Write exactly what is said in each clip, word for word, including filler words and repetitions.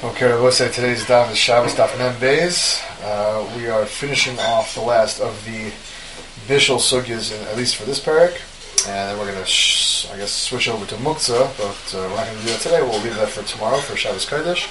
Okay, let's say today's daf is Shabbos daf Mem Beis. Uh, we are finishing off the last of the Bishul sugyas, in, at least for this parak, and then we're going to, sh- I guess, switch over to Muktzah, but uh, we're not going to do that today. We'll leave that for tomorrow for Shabbos Kodesh.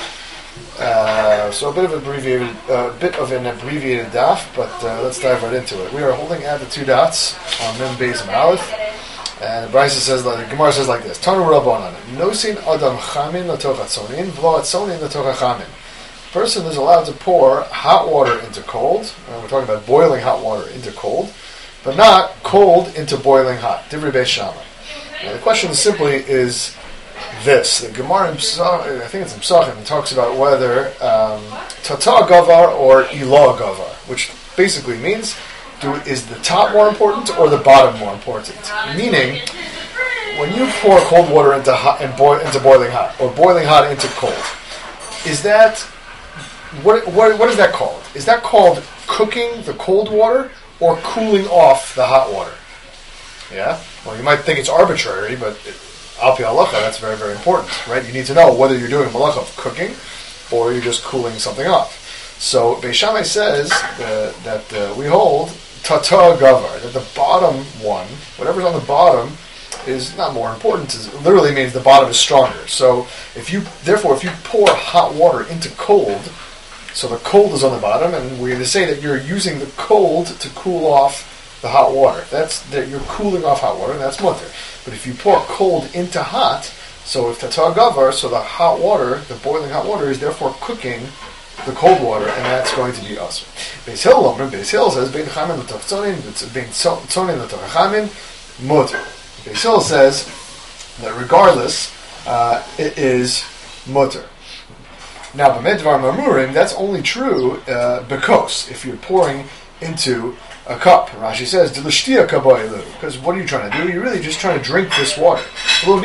Uh, so a bit of an abbreviated, uh, bit of an abbreviated daf, but uh, let's dive right into it. We are holding at the two dots on Mem Beis and Aleph. And the Brisa says, like, the Gemara says like this: Tanu Rabbanan, Nosin Adam Chamin Latoch Atzonin, V'lo Atzonin Latoch Chamin. Person is allowed to pour hot water into cold, and we're talking about boiling hot water into cold, but not cold into boiling hot. Divrei Beis Shammai. And the question simply is this: the Gemara in Psach, I think it's in Psachim, talks about whether um, Tata Gavar or Ilah Gavar, which basically means, Do, is the top more important or the bottom more important? Meaning, when you pour cold water into hot and boil into boiling hot, or boiling hot into cold, is that what, what? What is that called? Is that called cooking the cold water or cooling off the hot water? Yeah. Well, you might think it's arbitrary, but al pi halacha, that's very, very important, right? You need to know whether you're doing malacha of cooking or you're just cooling something off. So Beis Shammai says uh, that uh, we hold Tata Gavar, that the bottom one, whatever's on the bottom, is not more important. It literally means the bottom is stronger. So if you, therefore, if you pour hot water into cold, so the cold is on the bottom, and we're going to say that you're using the cold to cool off the hot water. That's that you're cooling off hot water, and that's mutter. But if you pour cold into hot, so if Tata Gavar, so the hot water, the boiling hot water, is therefore cooking the cold water, and that's going to be us. Beis Hillel, Beis Hillel says, Bein chamin l'toch tzonin, bein tzonin l'toch chamin, mutter. Beis Hillel says that regardless, uh, it is mutter. Now, b'med dvar marmurim, that's only true uh, because if you're pouring into a cup. Rashi says, because what are you trying to do? You're really just trying to drink this water. You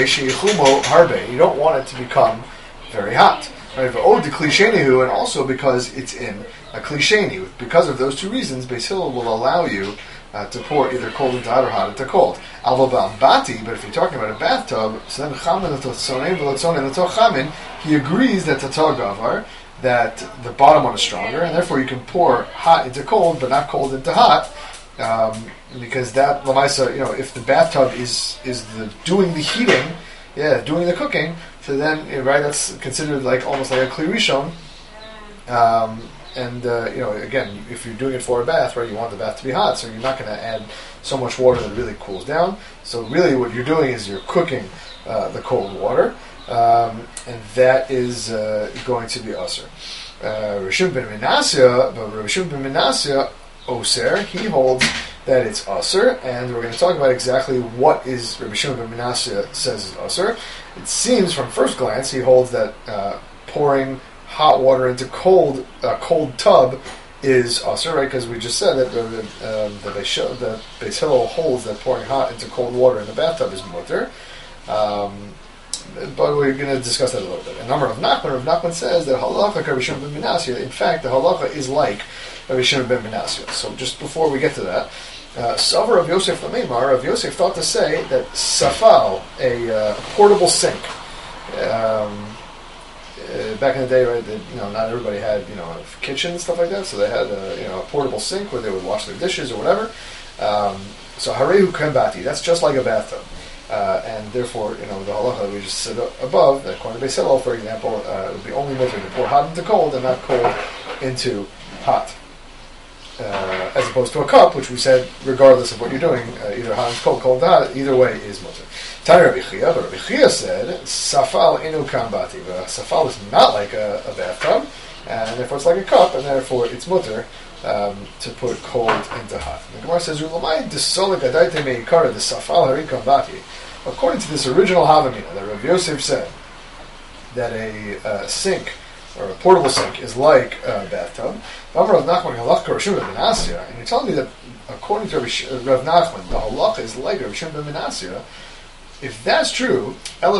don't want it to become very hot. Right, oh, the klishenihu, and also because it's in a klisheni. Because of those two reasons, Beis Hillel will allow you uh, to pour either cold into hot or hot into cold. Alva bati, but if you're talking about a bathtub, so then chamin l'tzonin v'lotzonin l'toch chamin, he agrees that tata gavar, that the bottom one is stronger, and therefore you can pour hot into cold, but not cold into hot, um, because that lamaisa, you know, if the bathtub is is the doing the heating, yeah, doing the cooking. So then, right, that's considered like almost like a kli rishon. Um, and, uh, you know, again, if you're doing it for a bath, right, you want the bath to be hot, so you're not going to add so much water that it really cools down. So really what you're doing is you're cooking uh, the cold water, um, and that is uh, going to be usher. Rishon ben Menasya, but Rishon ben Menasya, Oser, he holds that it's usher, and we're going to talk about exactly what is Rabbi Shimon ben Menasya says is usher. It seems from first glance he holds that uh, pouring hot water into cold uh, cold tub is usher, right? Because we just said that the um, the Beis Hillel holds that pouring hot into cold water in the bathtub is mutter. Um, but we're going to discuss that a little bit. A number of Nachman, Rav Nachman says that halacha Rabbi Shimon ben Menasya. In fact, the halacha is like Rabbi Shimon ben Menasya. So just before we get to that. Uh, Savar of Yosef Lamemar, of Yosef thought to say that safal, a uh, portable sink. Um, uh, back in the day, right, they, you know, not everybody had, you know, a kitchen and stuff like that, so they had a, you know, a portable sink where they would wash their dishes or whatever. Um, so harehu kembati, that's just like a bathtub, uh, and therefore, you know, the halacha we just said above, that according to Beis Hillel, for example, uh, it would be only mutter to pour hot into cold and not cold into hot. Uh, as opposed to a cup, which we said, regardless of what you're doing, uh, either hot and cold, cold and hot, either way is mutter. Tani Rabbi Chia, but Rabbi Chia said, Safal inu kambati. Safal is not like a, a bathtub, and therefore it's like a cup, and therefore it's mutter um, to put cold into hot. And the Gemara says, Ulamai disolik adaite meikara the Safal hari kambati. According to this original Havamina that Rabbi Yosef said that a uh, sink or a portable sink is like a bathtub. And you're telling me that according to Rav Nachman, the halacha is like Rav Shimon ben Menasya. If that's true, how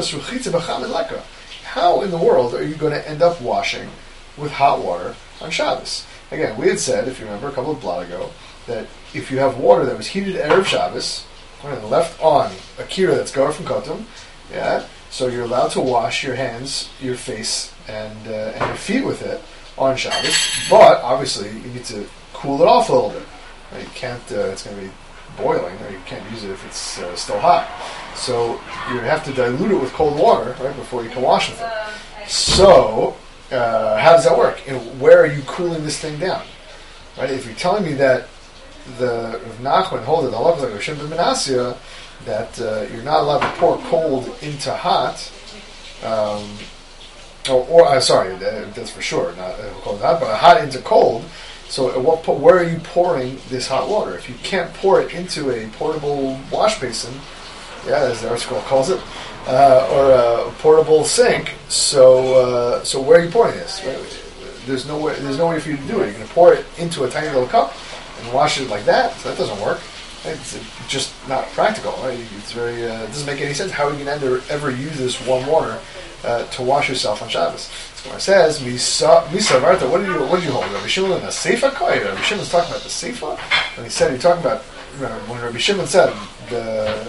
in the world are you going to end up washing with hot water on Shabbos? Again, we had said, if you remember a couple of blot ago, that if you have water that was heated Erev Shabbos and left on a kira that's going from Kotum, yeah, So you're allowed to wash your hands, your face, and uh, and your feet with it on Shabbos. But obviously, you need to cool it off a little bit. Right? You can't. Uh, it's going to be boiling, or you can't use it if it's uh, still hot. So you have to dilute it with cold water right before you can wash with it. So uh, how does that work? And where are you cooling this thing down? Right? If you're telling me that the Rav Nachman hold it, the halacha like Rav Shimon ben Menasya, that uh, you're not allowed to pour cold into hot. Um, or, or uh, sorry, that, that's for sure, not uh, cold into hot, but hot into cold. So, at what po- where are you pouring this hot water? If you can't pour it into a portable wash basin, yeah, as the article calls it, uh, or a portable sink, so uh, so where are you pouring this? Right? There's no way. There's no way for you to do it. You're going to pour it into a tiny little cup and wash it like that. So that doesn't work. It's just not practical. Right? It's very. Uh, it doesn't make any sense. How are you going to ever, ever use this warm water uh, to wash yourself on Shabbos? It says, Misa, Misa, Varta, what did you, what did you hold? Rabbi Shimon and the Seifa Koy? Rabbi Shimon's talking about the Seifa? When he said, you're talking about, remember, when Rabbi Shimon said, the,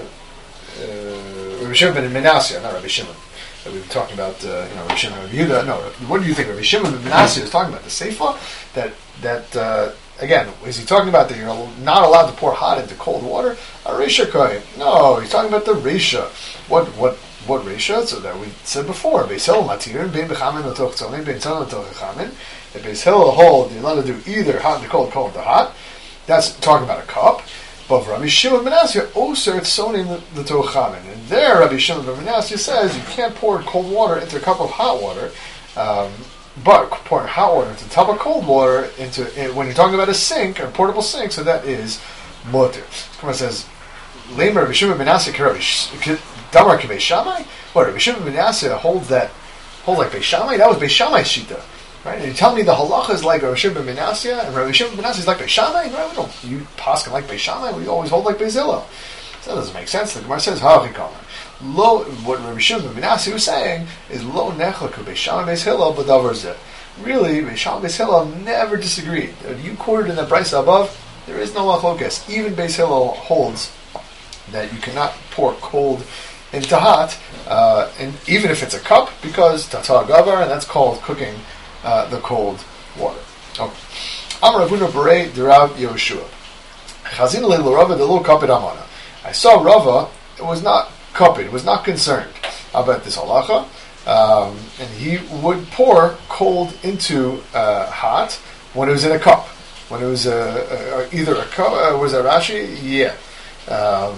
uh, Rabbi Shimon ben Menasya, not Rabbi Shimon. We were talking about, uh, you know, Rabbi Shimon and Rabbi Yehuda. No, what do you think? Rabbi Shimon ben Menasya is talking about the Seifa? That, that, uh, again, is he talking about that you're not allowed to pour hot into cold water? A Reisha Koy. No, he's talking about the Reisha. What, what, What Reisha? So that we said before, Beis Hillel matirin, bein bechamin l'toch tzonin, bein tzonin l'toch chamin. If Beis Hillel hold, you're allowed to do either hot to cold, cold to hot. That's talking about a cup. But Rabbi Shimon ben Menasya, oser tzonin l'toch chamin. And there, Rabbi Shimon ben Menasya says you can't pour cold water into a cup of hot water, um, but pouring hot water into a tub of cold water into when you're talking about a sink, a portable sink, so that is mutter. Come on, it says, Lamer Rabbi Shimon ben Menasya k'Rabbi Damar Beis Shammai? What, Rabbi Shimon ben Menasya holds that, holds like Beis Shammai? That was Beis Shammai's shita, right? And you tell me the halacha is like Rabbi Shimon ben Menasya, and Rabbi Shimon ben Menasya is like Beis Shammai? Right? We don't, you paskin like Beis Shammai, we always hold like Beis Hillel. So that doesn't make sense. The Gemara says, Ha'achikamer. Lo, what Rabbi Shimon ben Menasya was saying is, Lo nechlaku Beis Shammai Beis Hillel, but davar zeh. Really, Beis Shammai Beis Hillel never disagreed. You quoted in the brisa above, there is no machlokas. Even Beis Hillel holds that you cannot pour cold into hot, uh, and even if it's a cup, because tata gavar, and that's called cooking uh, the cold water. Okay. Amar Ravuna Berei Derav Yehoshua. Chazin leil Rava the little kapid amana. I saw Rava. It was not kapid. Was not concerned about this halacha, um, and he would pour cold into uh, hot when it was in a cup. When it was a, a, either a cup, uh, was a Rashi, yeah. Um,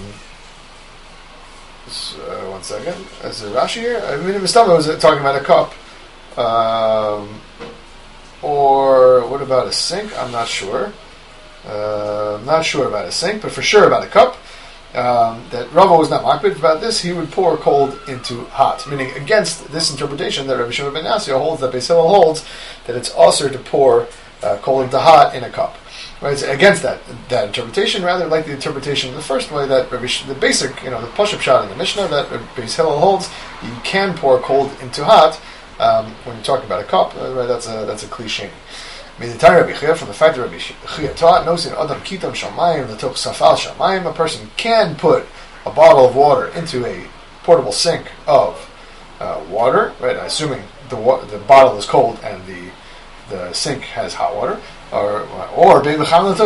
Uh, one second. Is it Rashi here? I mean, Mistama was talking about a cup. Um, or what about a sink? I'm not sure. Uh, I'm not sure about a sink, but for sure about a cup. Um, that Rava was not makbid about this. He would pour cold into hot, meaning against this interpretation that Rabbi Shimon ben Menasya holds, that Beis Hillel holds, that it's also to pour uh, cold into hot in a cup. Right, it's against that that interpretation, rather like the interpretation in the first way that Rabbi, the basic, you know, the push-up shot in the Mishnah that Beis Hillel holds, you can pour cold into hot um, when you're talking about a cup. Uh, right, that's a that's a cliche. I mean, the entire Rabbi Chia, from the fact that Rabbi Chia taught, knows in Adam Kitam Shamayim the Toch Safal Shamayim, a person can put a bottle of water into a portable sink of uh, water. Right, assuming the wa- the bottle is cold and the the sink has hot water. Or, or I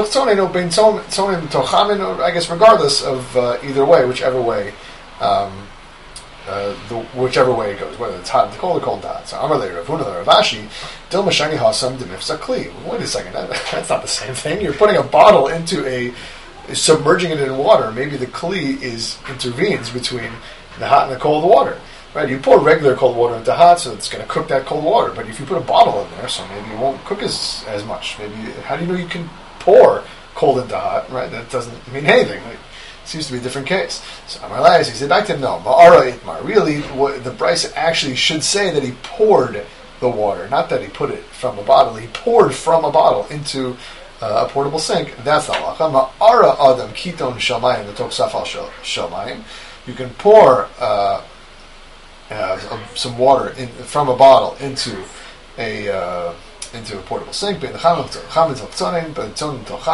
guess regardless of uh, either way, whichever way, um, uh, the, whichever way it goes, whether it's hot and cold or cold and hot. So Amar Leir Ravuna Ravashi, Dil Mashani Hasam Demifsa Kli. Wait a second, that, that's not the same thing. You're putting a bottle into a, submerging it in water. Maybe the Kli is intervenes between the hot and the cold water. Right, you pour regular cold water into hot, so it's going to cook that cold water. But if you put a bottle in there, so maybe it won't cook as as much. Maybe how do you know you can pour cold into hot? Right, that doesn't mean anything. Like, it seems to be a different case. So Amalai, he said back to him, no, Ma'ara Itmar. Really, what, the Bryce actually should say that he poured the water, not that he put it from a bottle. He poured from a bottle into uh, a portable sink. That's the halacha. Ma'ara Adam Kiton Shamayim the Tok Safal Shamayim. You can pour. Uh, Uh, some water in, from a bottle into a uh, into a portable sink, regardless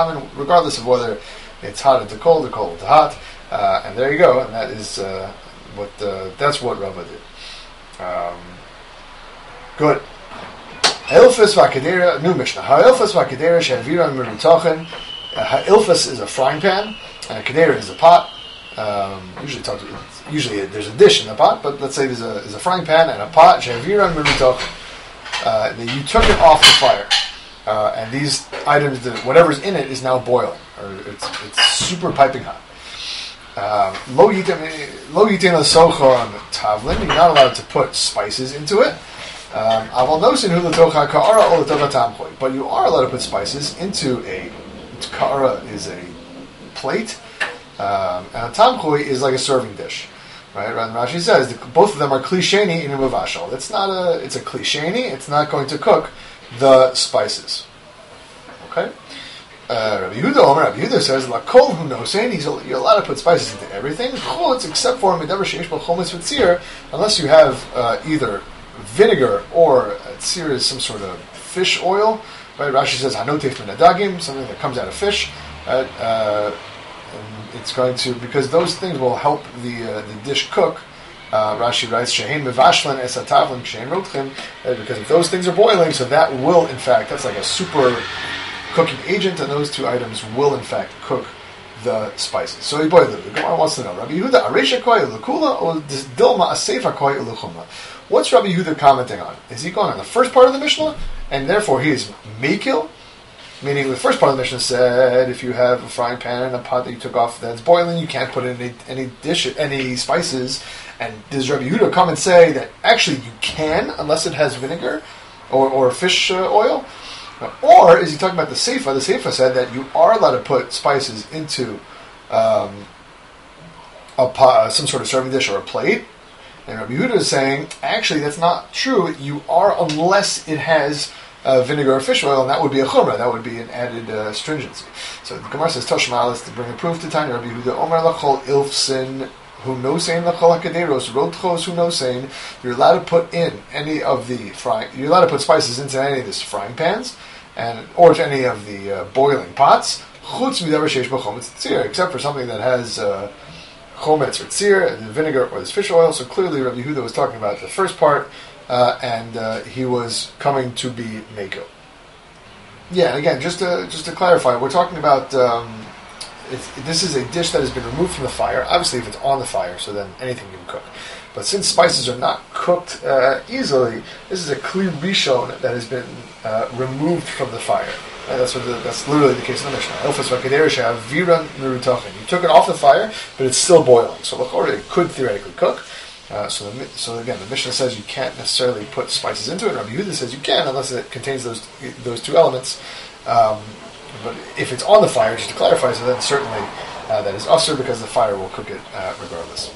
of whether it's hot into cold or cold into hot. Uh, and there you go. And that is uh, what uh, that's what Rava did. Um, good. Ha'ilfas v'akadera, new Mishnah. Ha'ilfas v'akadera she'aviran merutachen. Ha'ilfas is a frying pan, and a kadera is a pot. Um, usually, talk to, usually there's a dish in the pot, but let's say there's a, there's a frying pan and a pot. She'aviran merutachen. Uh, you took it off the fire, uh, and these items, whatever's in it, is now boiling, or it's it's super piping hot. Lo yitin l'sochon tavlin. You're not allowed to put spices into it. Aval nosin hu l'tocha ka'ara or l'tocha tamchoy. But you are allowed to put spices into a ka'ara is a plate, um, and a tamchoy is like a serving dish. Right? And Rashi says that both of them are klisheni in a mavashal. It's not a. It's a klisheni. It's not going to cook the spices. Okay. Uh, Rabbi Yehuda, Omer, Rabbi Yehuda says, "Lakol hu nosein." He's you're allowed to put spices into everything, except for medaber sheish b'chometz v'tzir, unless you have uh, either vinegar or uh, tzir is some sort of fish oil. Right? Rashi says, "Hanotef min adagim," something that comes out of fish. Right? Uh, and it's going to because those things will help the uh, the dish cook. Uh, Rashi writes, "Shehein mevashlan es hatavlim shehein rotchim," because if those things are boiling, so that will, in fact, that's like a super cooking agent, and those two items will in fact cook the spices. So he boiled it. The Gemara wants to know, Rabbi Yehuda, Aresha koi ulukula or Dilma asefa koi uluchumra? What's Rabbi Yehuda commenting on? Is he going on the first part of the Mishnah, and therefore he is makil? Meaning the first part of the Mishnah said, if you have a frying pan and a pot that you took off that's boiling, you can't put in any, any dish, any spices. And does Rabbi Yehuda come and say that actually you can, unless it has vinegar or, or fish uh, oil? Or is he talking about the Seifa? The Seifa said that you are allowed to put spices into um, a pot, some sort of serving dish or a plate. And Rabbi Yehuda is saying, actually, that's not true. You are, unless it has uh, vinegar or fish oil, and that would be a chumrah. That would be an added uh, stringency. So the Gemara says, Toshmal is to bring a proof to Tanya. Rabbi Yehuda, Omer lachol ilfsin hu nosein lachol hakaderos rodchos hu nosein. You're allowed to put in any of the frying. You're allowed to put spices into any of these frying pans, and or to any of the uh, boiling pots. Chutz midavar sheish b'chometz tzir, except for something that has uh, chometz or tzir, and vinegar or this fish oil. So clearly, Rabbi Yehuda was talking about the first part, uh, and uh, he was coming to be meko. Yeah, and again, just to just to clarify, we're talking about. Um, It's, this is a dish that has been removed from the fire. Obviously, if it's on the fire, so then anything can cook. But since spices are not cooked uh, easily, this is a kli rishon that has been uh, removed from the fire. Uh, that's what the, that's literally the case in the Mishnah. Elfas v'kader she'aviran merutachin. You took it off the fire, but it's still boiling. So l'chorah, it could theoretically cook. Uh, so, the, so again, the Mishnah says you can't necessarily put spices into it. Rabbi Yehuda says you can, unless it contains those those two elements. Um, But if it's on the fire, just to clarify, so then certainly uh, that is usher because the fire will cook it uh, regardless.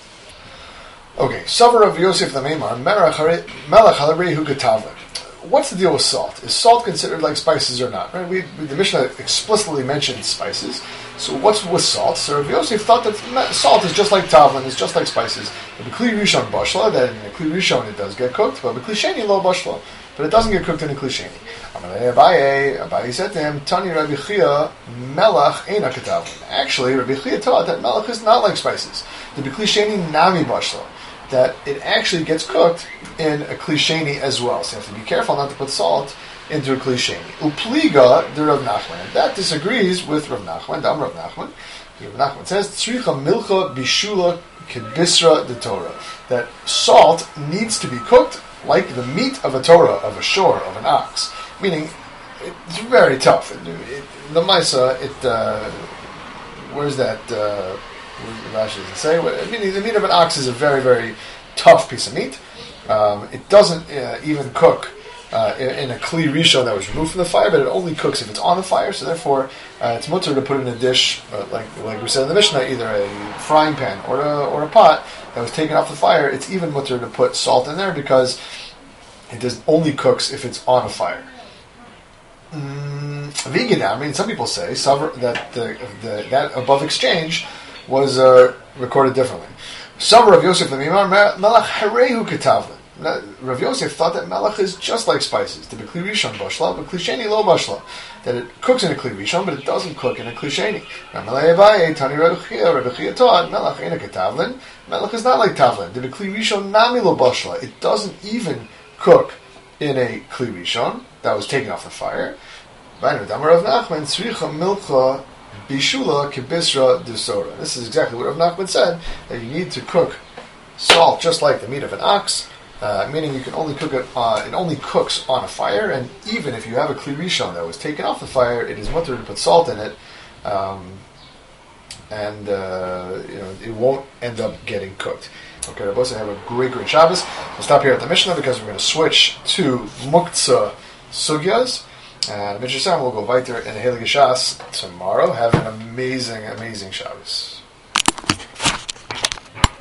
Okay, Savar of Yosef the Meimar, Melech Halarehu Gatavle. What's the deal with salt? Is salt considered like spices or not? Right? We, we, the Mishnah explicitly mentioned spices. So what's with salt? So Rav Yosef thought that salt is just like tavlin, it's just like spices. But Kli Rishon Bashla, that in the Kli Rishon it does get cooked, but Kli Sheni lo Bashla. But it doesn't get cooked in a Kli Sheni. Abaye, Abaye said to him, Tani Rabbi Chia, Melech Eina Katavlin. Actually, Rabbi Chia taught that Melech is not like spices. The Kli Sheni Nami Bashla. That it actually gets cooked in a Kli Sheni as well. So you have to be careful not to put salt into a Kli Sheni. Upliga de Rav Nachman. That disagrees with Rav Nachman. Dam Rav Nachman. Rav Nachman says, Tzricha milcha bishula kibisra de Torah. That salt needs to be cooked like the meat of a Torah, of a shore, of an ox. Meaning, it's very tough. It, it, the Maisa, it, uh, where's that, uh, Rashi doesn't say. I mean, the meat of an ox is a very, very tough piece of meat. Um, it doesn't uh, even cook uh, in, in a kli rishon that was removed from the fire, but it only cooks if it's on the fire. So therefore, uh, it's mutter to put in a dish, uh, like like we said in the Mishnah, either a frying pan or a, or a pot that was taken off the fire. It's even mutter to put salt in there because it does only cooks if it's on a fire. Mm, vegan. I mean, some people say that the, the that above exchange was uh, recorded differently. Some of Yosef the Mimar Melech Harehu Katavlin. Rav Yosef thought that melach is just like spices. The Kli Rishon bashla, but Kli Sheni lo bashla. That it cooks in a Kli Rishon, but it doesn't cook in a Kli Sheni. Ramalei Abaye, Tani Reb Chia, Reb Chia taught, melach ain't a ketavlin. Melach is not like tavlin. The Kli Rishon nami lo bashla. It doesn't even cook in a Kli Rishon that was taken off the fire. This is exactly what Rav Nachman said, that you need to cook salt just like the meat of an ox, uh, meaning you can only cook it, uh, it only cooks on a fire, and even if you have a Kli Rishon that was taken off the fire, it is mutter to put salt in it, um, and uh, you know it won't end up getting cooked. Okay, Rabbi, have a great, great Shabbos. We'll stop here at the Mishnah because we're going to switch to Muktzah Sugyas. And Mister Sam will go weiter in Heilige Shas tomorrow. Have an amazing, amazing Shabbos.